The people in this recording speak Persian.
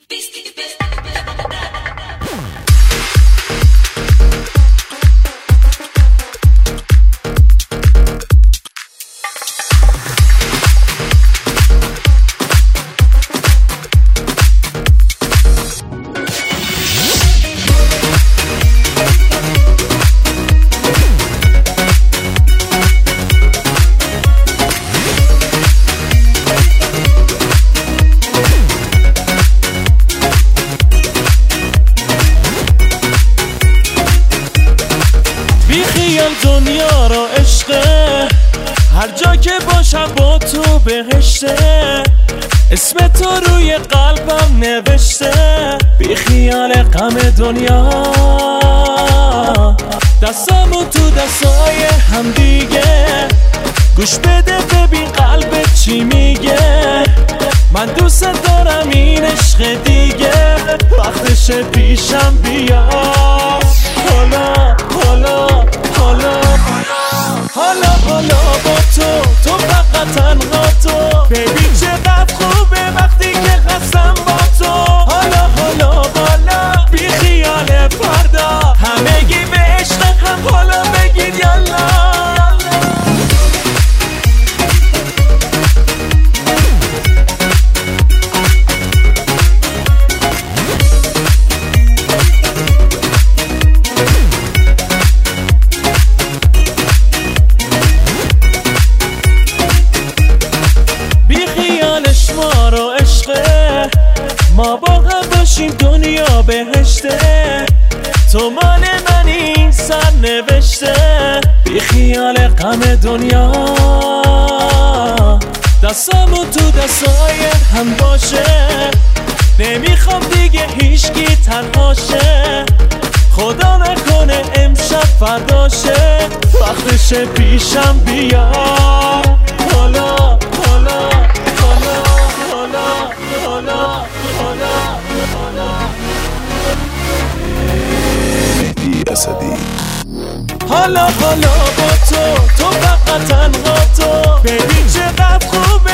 دنیا را عشقه، هر جا که باشم با تو بهشته، اسم تو روی قلبم نوشته. بی خیال غم دنیا، دستامو تو دستای هم دیگه، گوش بده ببین قلبت چی میگه. من دوست دارم این عشق دیگه، وقتش پیشم بیا. حالا حالا حالا حالا حالا با تو فقط تنها تو، ببین چقدر خوبه وقتی که هستم با تو. حالا حالا بالا بی خیال فردا، همگی به عشق هم حالا بگید یالا. ما با هم باشیم دنیا بهشته، تو مال من این سر نوشته. بی خیال غم دنیا، دستامو تو دستای هم باشه، نمیخوام دیگه هیچکی تنهاشه. خدا نکنه امشب فرداشه، وقتش پیشم بیا. حالا حالا حالا حالا حالا حالا مهدی اسدی. حالا حالا با تو فقط تنها تو، ببین چقدر خوبه